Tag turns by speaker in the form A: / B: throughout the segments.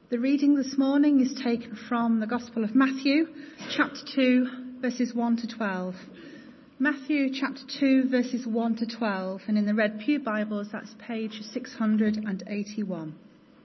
A: The reading this morning is taken from the Gospel of Matthew, chapter 2, verses 1 to 12. Matthew chapter 2, verses 1 to 12, and in the Red Pew Bibles, that's page 681.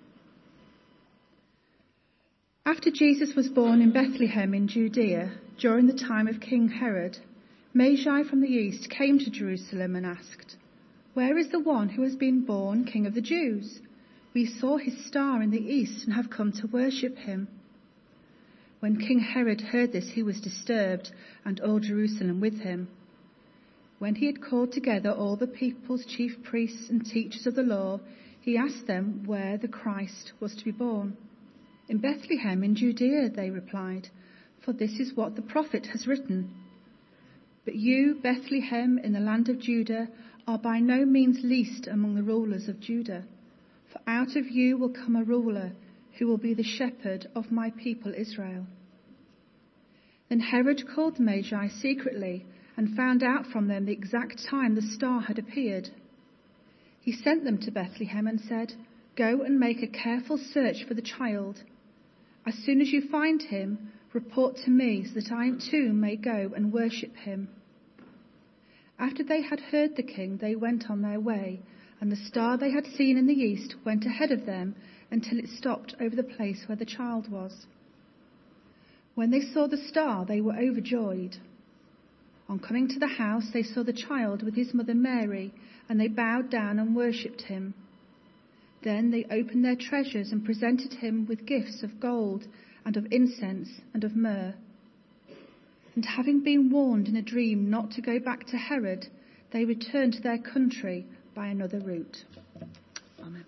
A: After Jesus was born in Bethlehem in Judea, during the time of King Herod, Magi from the east came to Jerusalem and asked, "Where is the one who has been born King of the Jews? We saw his star in the east and have come to worship him." When King Herod heard this, he was disturbed, and all Jerusalem with him. When he had called together all the people's chief priests and teachers of the law, he asked them where the Christ was to be born. "In Bethlehem in Judea," they replied, "for this is what the prophet has written. But you, Bethlehem, in the land of Judah, are by no means least among the rulers of Judah. For out of you will come a ruler who will be the shepherd of my people Israel." Then Herod called the Magi secretly and found out from them the exact time the star had appeared. He sent them to Bethlehem and said, "Go and make a careful search for the child. As soon as you find him, report to me so that I too may go and worship him." After they had heard the king, they went on their way, and the star they had seen in the east went ahead of them until it stopped over the place where the child was. When they saw the star, they were overjoyed. On coming to the house, they saw the child with his mother Mary, and they bowed down and worshipped him. Then they opened their treasures and presented him with gifts of gold and of incense and of myrrh. And having been warned in a dream not to go back to Herod, they returned to their country by another route. Amen.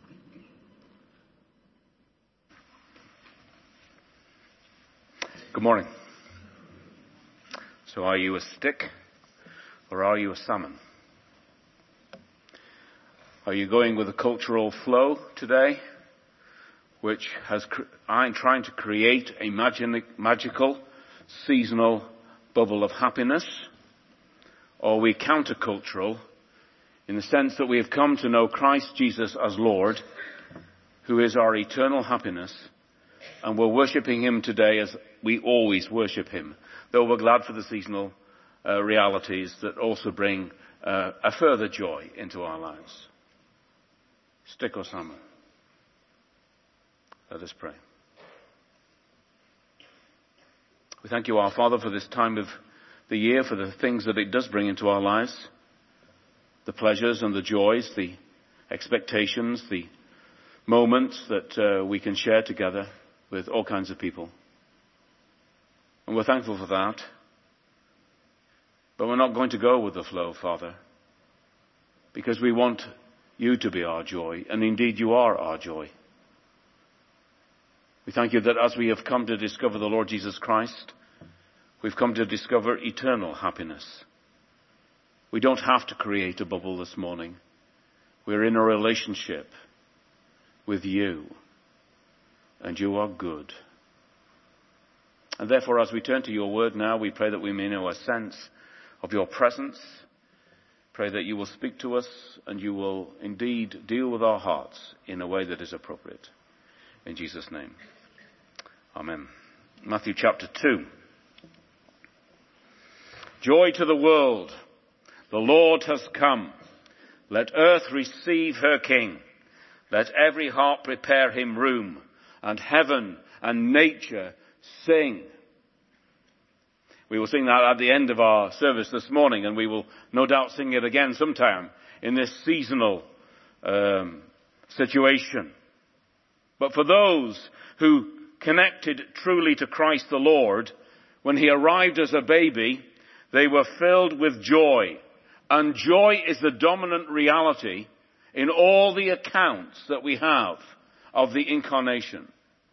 B: Good morning. So are you a stick or are you a salmon? Are you going with the cultural flow today, which has I'm trying to create a magical, seasonal bubble of happiness? Or are we countercultural in the sense that we have come to know Christ Jesus as Lord, who is our eternal happiness, and we're worshipping him today as we always worship him, though we're glad for the seasonal realities that also bring a further joy into our lives. Stick or salmon? Let us pray. We thank you, our Father, for this time of the year, for the things that it does bring into our lives, the pleasures and the joys, the expectations, the moments that we can share together with all kinds of people. And we're thankful for that. But we're not going to go with the flow, Father, because we want you to be our joy, and indeed you are our joy. We thank you that as we have come to discover the Lord Jesus Christ, we've come to discover eternal happiness. We don't have to create a bubble this morning. We're in a relationship with you, and you are good. And therefore, as we turn to your word now, we pray that we may know a sense of your presence. Pray that you will speak to us and you will indeed deal with our hearts in a way that is appropriate. In Jesus' name. Amen. Matthew chapter 2. Joy to the world. The Lord has come. Let earth receive her King. Let every heart prepare him room, and heaven and nature sing. We will sing that at the end of our service this morning, and we will no doubt sing it again sometime in this seasonal situation. But for those who connected truly to Christ the Lord, when he arrived as a baby, they were filled with joy. And joy is the dominant reality in all the accounts that we have of the incarnation.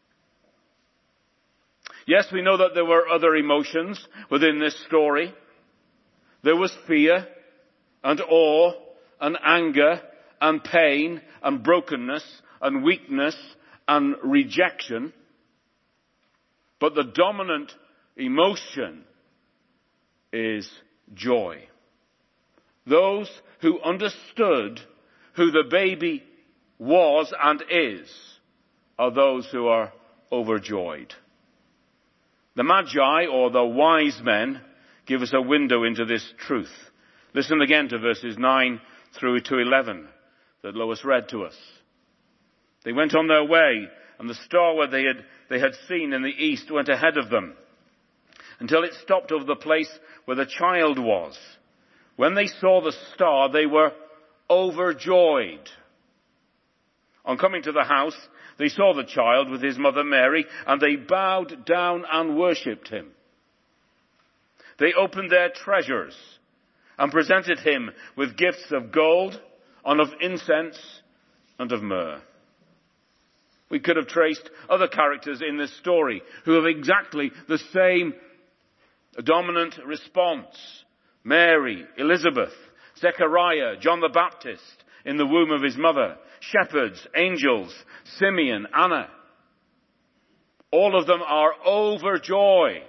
B: Yes, we know that there were other emotions within this story. There was fear and awe and anger and pain and brokenness and weakness and rejection. But the dominant emotion is joy. Those who understood who the baby was and is are those who are overjoyed. The Magi, or the wise men, give us a window into this truth. Listen again to verses 9 through to 11 that Lois read to us. They went on their way, and the star where they had seen in the east went ahead of them, until it stopped over the place where the child was. When they saw the star, they were overjoyed. On coming to the house, they saw the child with his mother Mary, and they bowed down and worshipped him. They opened their treasures and presented him with gifts of gold, and of incense, and of myrrh. We could have traced other characters in this story who have exactly the same dominant response. Mary, Elizabeth, Zechariah, John the Baptist in the womb of his mother, shepherds, angels, Simeon, Anna. All of them are overjoyed.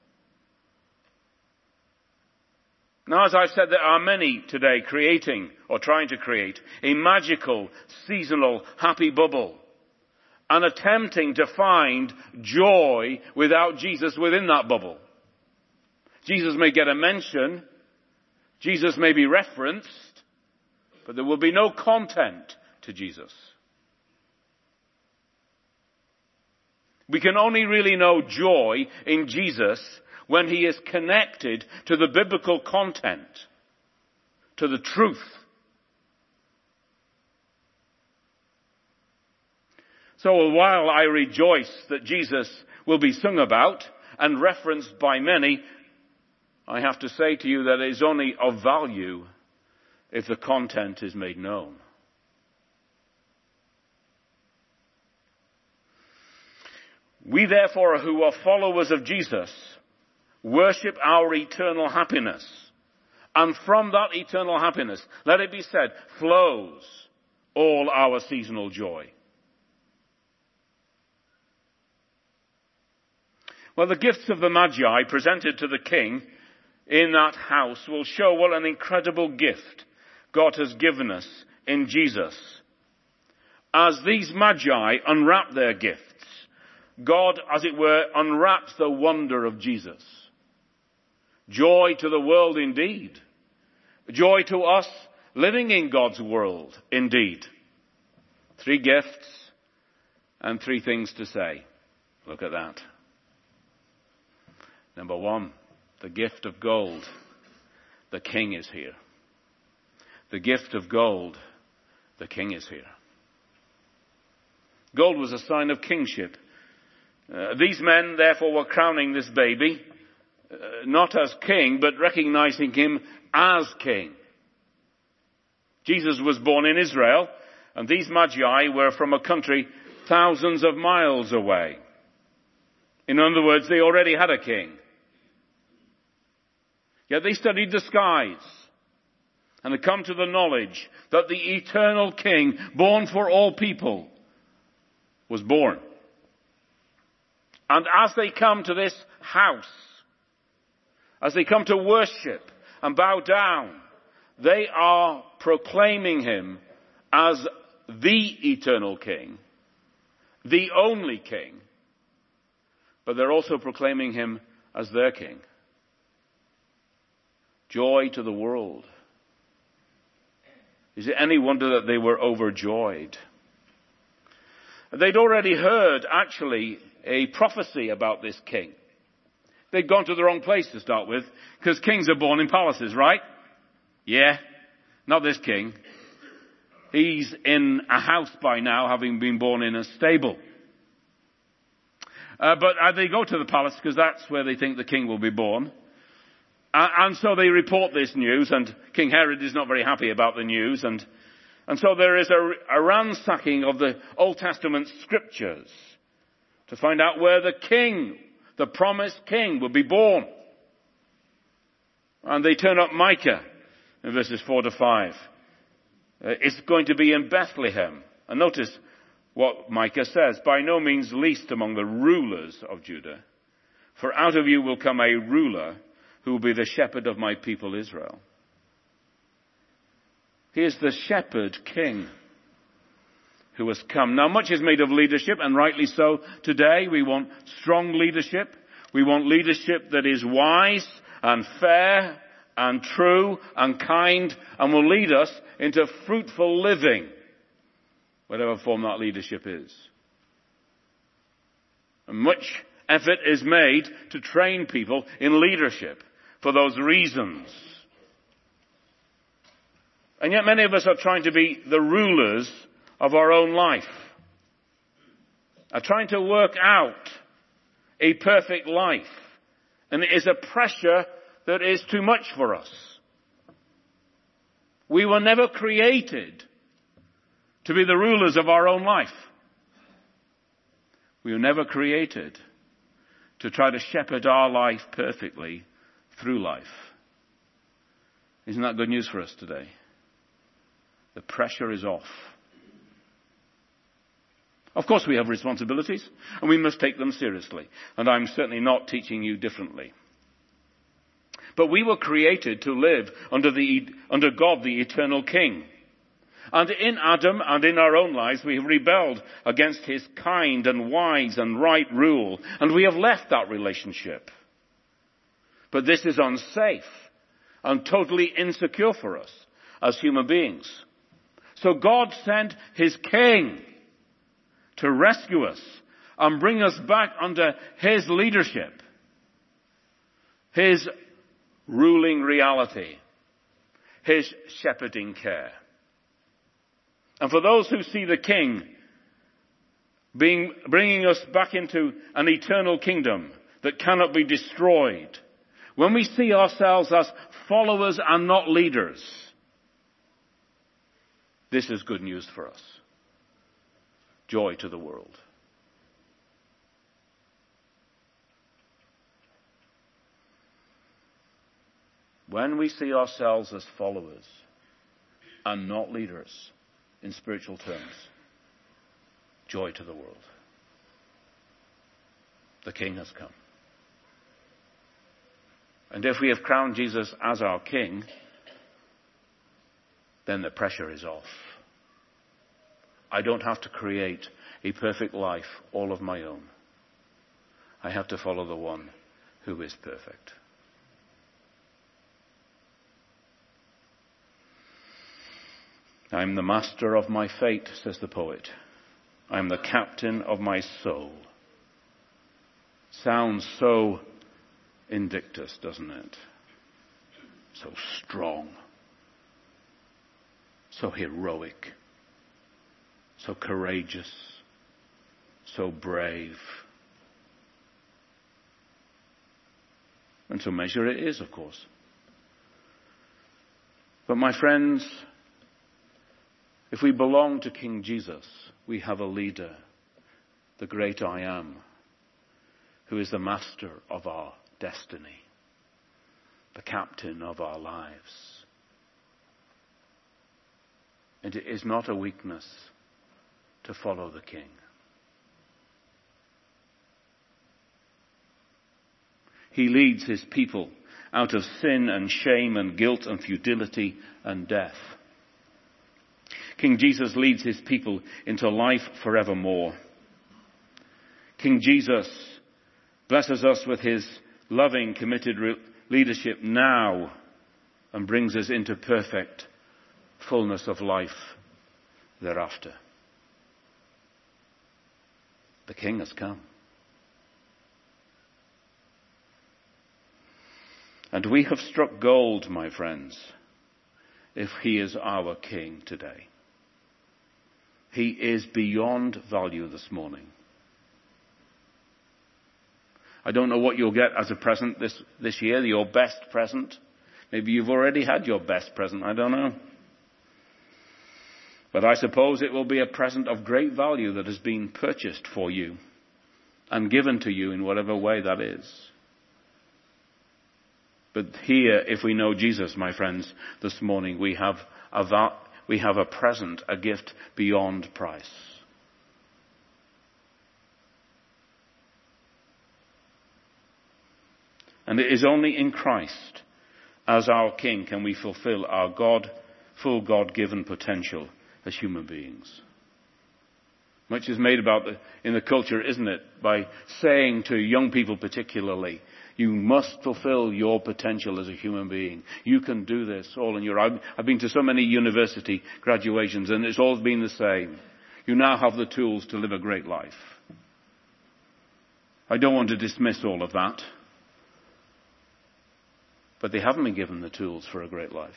B: Now, as I've said, there are many today creating or trying to create a magical, seasonal, happy bubble and attempting to find joy without Jesus within that bubble. Jesus may get a mention, Jesus may be referenced, but there will be no content to Jesus. We can only really know joy in Jesus when he is connected to the biblical content, to the truth. So while I rejoice that Jesus will be sung about and referenced by many, I have to say to you that it is only of value if the content is made known. We therefore, who are followers of Jesus, worship our eternal happiness. And from that eternal happiness, let it be said, flows all our seasonal joy. Well, the gifts of the Magi presented to the king in that house will show what an incredible gift God has given us in Jesus. As these Magi unwrap their gifts, God, as it were, unwraps the wonder of Jesus. Joy to the world indeed. Joy to us living in God's world indeed. 3 gifts and 3 things to say. Look at that. Number 1, the gift of gold. The king is here. The gift of gold. The king is here. Gold was a sign of kingship. These men, therefore, were crowning this baby, not as king, but recognizing him as king. Jesus was born in Israel, and these Magi were from a country thousands of miles away. In other words, they already had a king. Yet they studied the skies and had come to the knowledge that the eternal king, born for all people, was born. And as they come to this house, as they come to worship and bow down, they are proclaiming him as the eternal king, the only king, but they're also proclaiming him as their king. Joy to the world. Is it any wonder that they were overjoyed? They'd already heard, actually, a prophecy about this king. They'd gone to the wrong place to start with, because kings are born in palaces, right? Yeah, not this king. He's in a house by now, having been born in a stable. But they go to the palace because that's where they think the king will be born. And so they report this news, and King Herod is not very happy about the news. And so there is a ransacking of the Old Testament scriptures to find out where the king, the promised king, will be born. And they turn up Micah in verses 4 to 5. It's going to be in Bethlehem. And notice what Micah says. By no means least among the rulers of Judah. For out of you will come a ruler who will be the shepherd of my people Israel. He is the shepherd king who has come. Now, much is made of leadership, and rightly so today. We want strong leadership. We want leadership that is wise and fair and true and kind and will lead us into fruitful living, whatever form that leadership is. And much effort is made to train people in leadership for those reasons. And yet many of us are trying to be the rulers of our own life, are trying to work out a perfect life. And it is a pressure that is too much for us. We were never created to be the rulers of our own life. We were never created to try to shepherd our life perfectly through life. Isn't that good news for us today? The pressure is off. Of course we have responsibilities, and we must take them seriously. And I'm certainly not teaching you differently. But we were created to live under God, the eternal King. And in Adam and in our own lives, we have rebelled against his kind and wise and right rule. And we have left that relationship. But this is unsafe and totally insecure for us as human beings. So God sent his King to rescue us and bring us back under his leadership, his ruling reality, his shepherding care. And for those who see the King bringing us back into an eternal kingdom that cannot be destroyed, when we see ourselves as followers and not leaders, this is good news for us. Joy to the world. When we see ourselves as followers and not leaders, in spiritual terms, joy to the world. The King has come. And if we have crowned Jesus as our King, then the pressure is off. I don't have to create a perfect life all of my own. I have to follow the one who is perfect. I'm the master of my fate, says the poet. I'm the captain of my soul. Sounds so Invictus, doesn't it? So strong. So heroic. So courageous. So brave. And to measure it is, of course. But my friends, if we belong to King Jesus, we have a leader, the great I Am, who is the master of our destiny, the captain of our lives. And it is not a weakness to follow the King. He leads his people out of sin and shame and guilt and futility and death. King Jesus leads his people into life forevermore. King Jesus blesses us with his loving, committed leadership now and brings us into perfect fullness of life thereafter. The King has come. And we have struck gold, my friends, if he is our King today. He is beyond value this morning. I don't know what you'll get as a present this year, your best present. Maybe you've already had your best present, I don't know. But I suppose it will be a present of great value that has been purchased for you and given to you in whatever way that is. But here, if we know Jesus, my friends, this morning we have a present, a gift beyond price. And it is only in Christ, as our King, can we fulfill our full God-given potential as human beings. Much is made about in the culture, isn't it? By saying to young people particularly, you must fulfill your potential as a human being. You can do this all in your... I've been to so many university graduations and it's always been the same. You now have the tools to live a great life. I don't want to dismiss all of that. But they haven't been given the tools for a great life.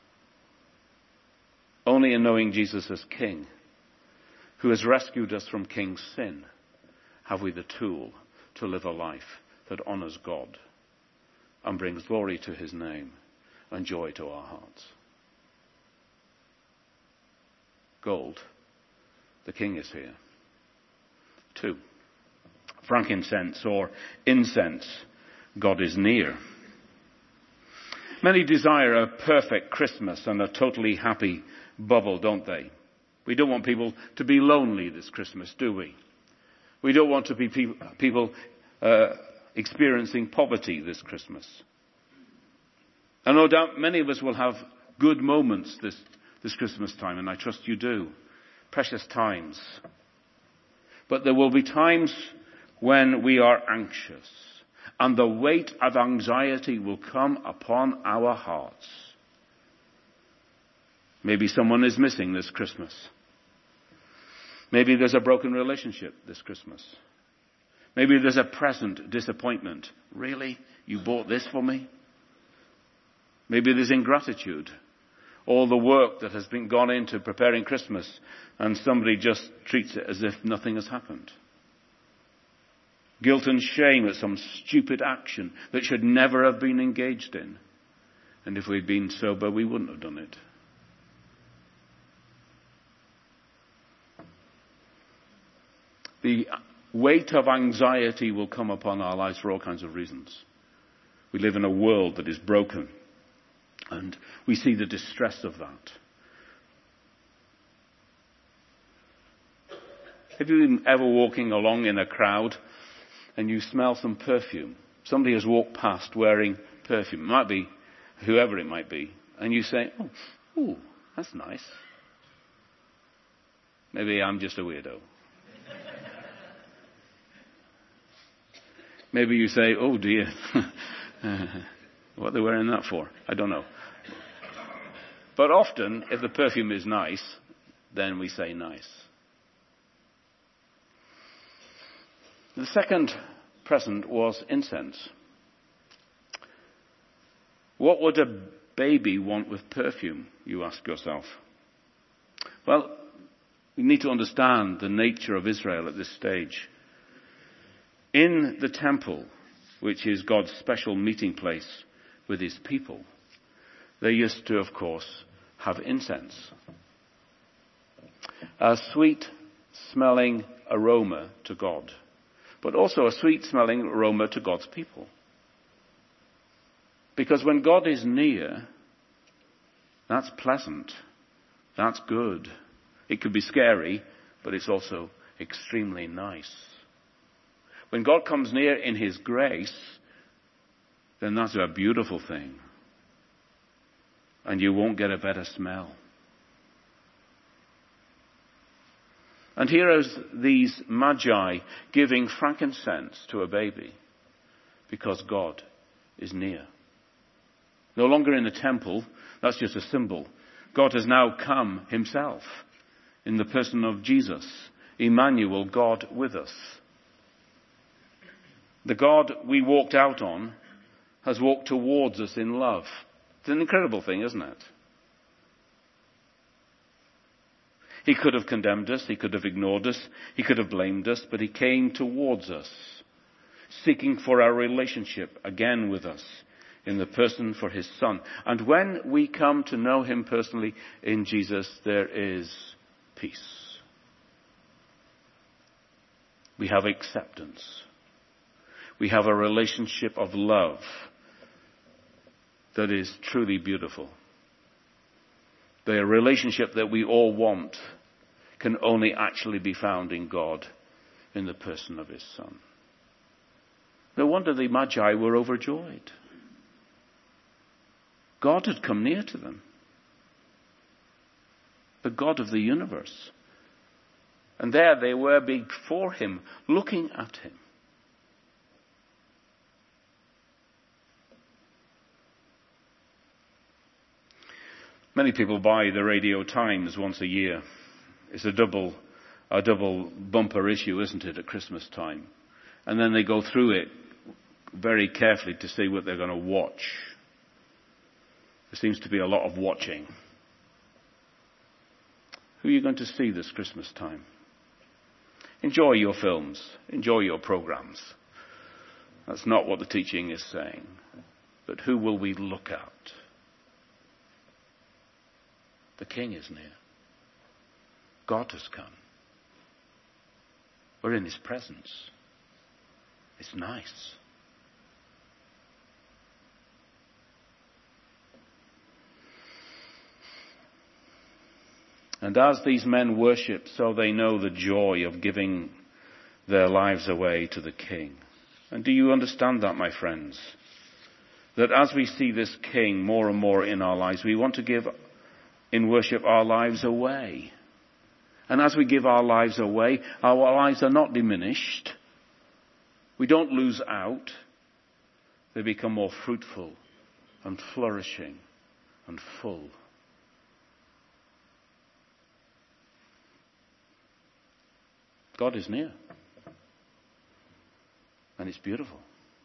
B: Only in knowing Jesus as King, who has rescued us from King's sin, have we the tool to live a life that honours God and brings glory to his name and joy to our hearts. Gold, the King is here. 2, frankincense or incense, God is near. Many desire a perfect Christmas and a totally happy bubble, don't they? We don't want people to be lonely this Christmas, do we? We don't want to be people experiencing poverty this Christmas. And no doubt many of us will have good moments this Christmas time, and I trust you do. Precious times. But there will be times when we are anxious, and the weight of anxiety will come upon our hearts. Maybe someone is missing this Christmas. Maybe there's a broken relationship this Christmas. Maybe there's a present disappointment. Really? You bought this for me? Maybe there's ingratitude. All the work that has been gone into preparing Christmas and somebody just treats it as if nothing has happened. Guilt and shame at some stupid action that should never have been engaged in. And if we'd been sober, we wouldn't have done it. The weight of anxiety will come upon our lives for all kinds of reasons. We live in a world that is broken, and we see the distress of that. Have you been ever walking along in a crowd and you smell some perfume? Somebody has walked past wearing perfume. It might be whoever it might be. And you say, oh, that's nice. Maybe I'm just a weirdo. Maybe you say, oh dear, what are they wearing that for? I don't know. But often, if the perfume is nice, then we say nice. The second present was incense. What would a baby want with perfume, you ask yourself? Well, we need to understand the nature of Israel at this stage. In the temple, which is God's special meeting place with his people, they used to, of course, have incense. A sweet-smelling aroma to God, but also a sweet-smelling aroma to God's people. Because when God is near, that's pleasant, that's good. It could be scary, but it's also extremely nice. When God comes near in his grace, then that's a beautiful thing. And you won't get a better smell. And here are these magi giving frankincense to a baby because God is near. No longer in the temple, that's just a symbol. God has now come himself in the person of Jesus, Emmanuel, God with us. The God we walked out on has walked towards us in love. It's an incredible thing, isn't it? He could have condemned us, he could have ignored us, he could have blamed us, but he came towards us, seeking for our relationship again with us in the person for his Son. And when we come to know him personally in Jesus, there is peace. We have acceptance. We have a relationship of love that is truly beautiful. The relationship that we all want can only actually be found in God, in the person of his Son. No wonder the Magi were overjoyed. God had come near to them. The God of the universe. And there they were before him, looking at him. Many people buy the Radio Times once a year. It's a double bumper issue, isn't it, at Christmas time? And then they go through it very carefully to see what they're going to watch. There seems to be a lot of watching. Who are you going to see this Christmas time? Enjoy your films. Enjoy your programs. That's not what the teaching is saying. But who will we look at? The King is near. God has come. We're in his presence. It's nice. And as these men worship, so they know the joy of giving their lives away to the King. And do you understand that, my friends? That as we see this King more and more in our lives, we want to give in worship our lives away. And as we give our lives away, our lives are not diminished. We don't lose out. They become more fruitful and flourishing and full. God is near. And it's beautiful.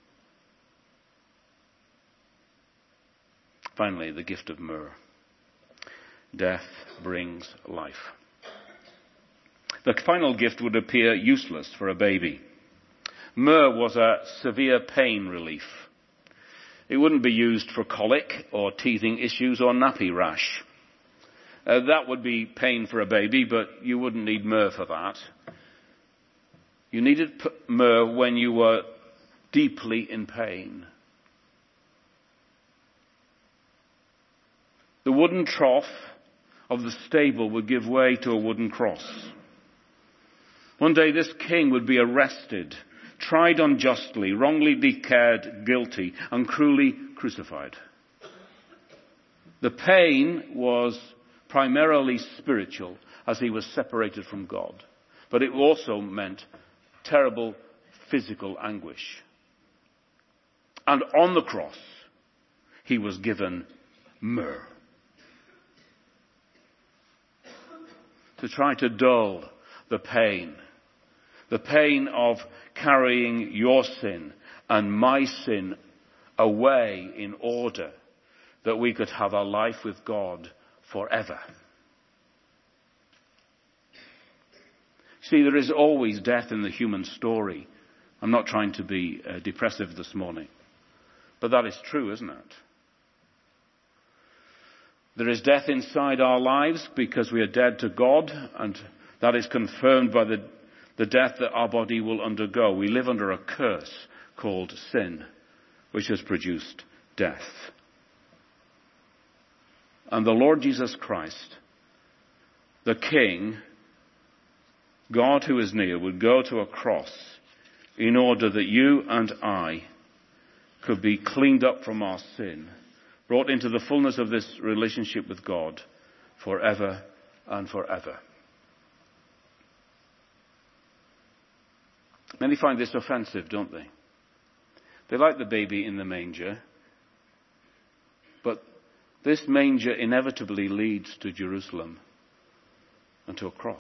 B: Finally, the gift of myrrh. Death brings life. The final gift would appear useless for a baby. Myrrh was a severe pain relief. It wouldn't be used for colic or teething issues or nappy rash. That would be pain for a baby, but you wouldn't need myrrh for that. You needed myrrh when you were deeply in pain. The wooden trough of the stable would give way to a wooden cross. One day this king would be arrested, tried unjustly, wrongly declared guilty, and cruelly crucified. The pain was primarily spiritual, as he was separated from God. But it also meant terrible physical anguish. And on the cross, he was given myrrh. To try to dull the pain of carrying your sin and my sin away in order that we could have a life with God forever. See, there is always death in the human story. I'm not trying to be depressive this morning, but that is true, isn't it? There is death inside our lives because we are dead to God, and that is confirmed by the death that our body will undergo. We live under a curse called sin, which has produced death. And the Lord Jesus Christ, the King, God who is near, would go to a cross in order that you and I could be cleaned up from our sin, brought into the fullness of this relationship with God forever and forever. Many find this offensive, don't they? They like the baby in the manger, but this manger inevitably leads to Jerusalem and to a cross.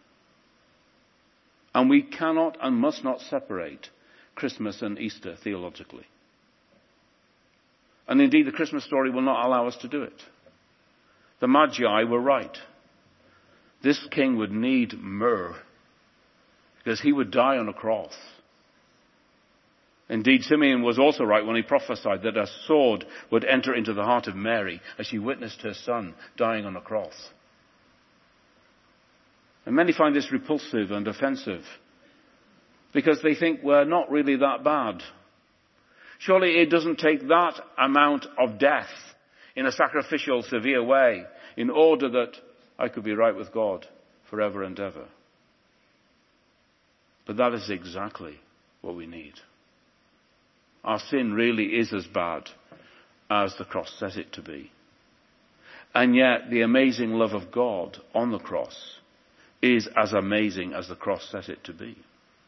B: And we cannot and must not separate Christmas and Easter theologically. And indeed, the Christmas story will not allow us to do it. The Magi were right. This king would need myrrh because he would die on a cross. Indeed, Simeon was also right when he prophesied that a sword would enter into the heart of Mary as she witnessed her son dying on a cross. And many find this repulsive and offensive because they think we're not really that bad. Surely it doesn't take that amount of death in a sacrificial, severe way in order that I could be right with God forever and ever. But that is exactly what we need. Our sin really is as bad as the cross says it to be. And yet the amazing love of God on the cross is as amazing as the cross says it to be.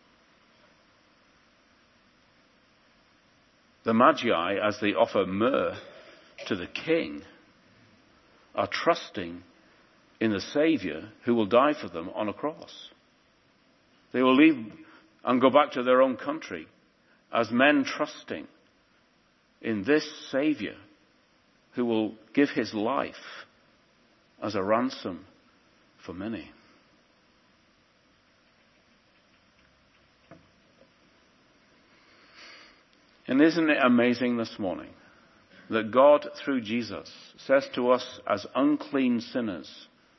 B: The Magi, as they offer myrrh to the king, are trusting in the Saviour who will die for them on a cross. They will leave and go back to their own country as men trusting in this Saviour who will give his life as a ransom for many. And isn't it amazing this morning that God, through Jesus, says to us as unclean sinners,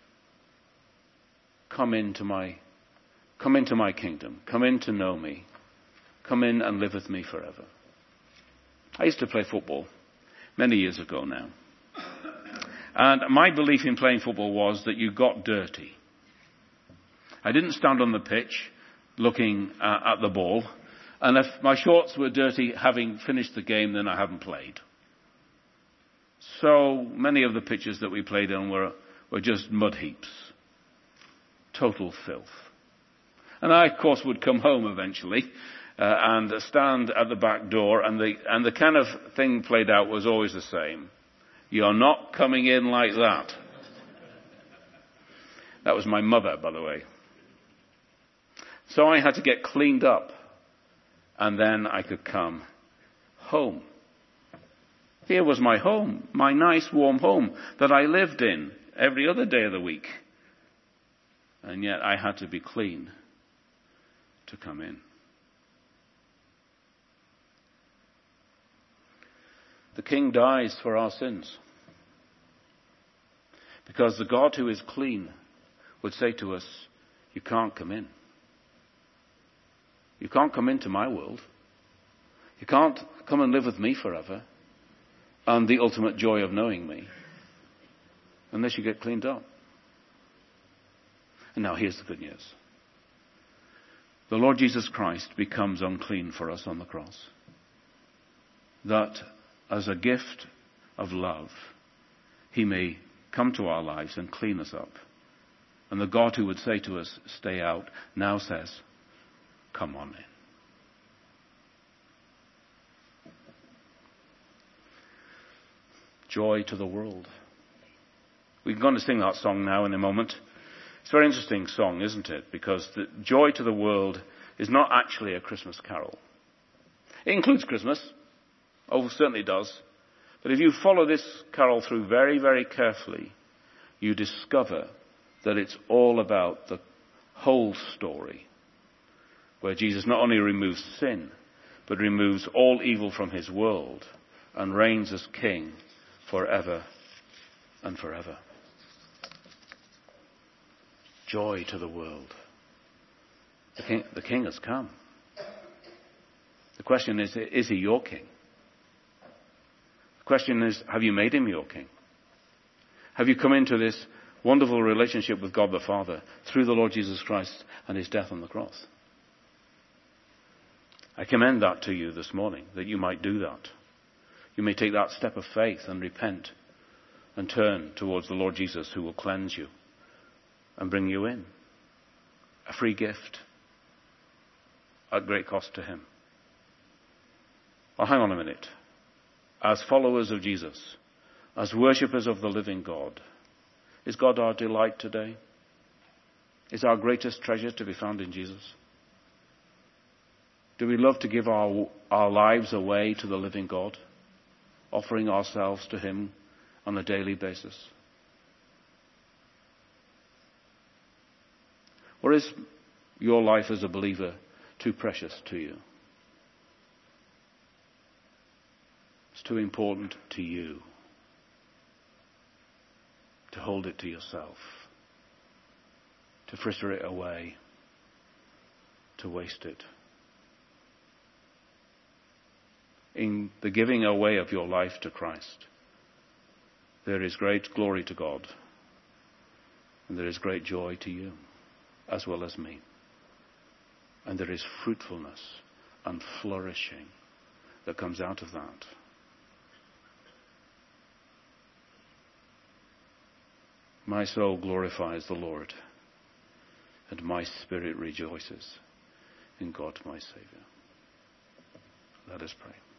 B: come into my kingdom, come in to know me, come in and live with me forever. I used to play football many years ago now. And my belief in playing football was that you got dirty. I didn't stand on the pitch looking at the ball. And if my shorts were dirty having finished the game, then I haven't played. So many of the pitches that we played on were just mud heaps. Total filth. And I, of course, would come home eventually and stand at the back door, and the kind of thing played out was always the same. You're not coming in like that. That was my mother, by the way. So I had to get cleaned up, and then I could come home. Here was my home, my nice warm home that I lived in every other day of the week. And yet I had to be clean to come in. The King dies for our sins. Because the God who is clean would say to us, you can't come in. You can't come into my world. You can't come and live with me forever and the ultimate joy of knowing me unless you get cleaned up. And now here's the good news. The Lord Jesus Christ becomes unclean for us on the cross. That as a gift of love, he may come to our lives and clean us up. And the God who would say to us, stay out, now says, come on in. Joy to the world. We're going to sing that song now in a moment. It's a very interesting song, isn't it? Because the joy to the world is not actually a Christmas carol. It includes Christmas. Oh, certainly does. But if you follow this carol through very, very carefully, you discover that it's all about the whole story, where Jesus not only removes sin, but removes all evil from his world and reigns as king forever and forever. Joy to the world. The king has come. The question is he your king? The question is, have you made him your king? Have you come into this wonderful relationship with God the Father through the Lord Jesus Christ and his death on the cross? I commend that to you this morning, that you might do that. You may take that step of faith and repent and turn towards the Lord Jesus, who will cleanse you and bring you in. A free gift at great cost to him. Well, hang on a minute. As followers of Jesus, as worshippers of the living God, is God our delight today? Is our greatest treasure to be found in Jesus? Do we love to give our lives away to the living God, offering ourselves to him on a daily basis? Or is your life as a believer too precious to you? It's too important to you to hold it to yourself, to fritter it away, to waste it. In the giving away of your life to Christ, there is great glory to God, and there is great joy to you, as well as me. And there is fruitfulness and flourishing that comes out of that. My soul glorifies the Lord, and my spirit rejoices in God my Saviour. Let us pray.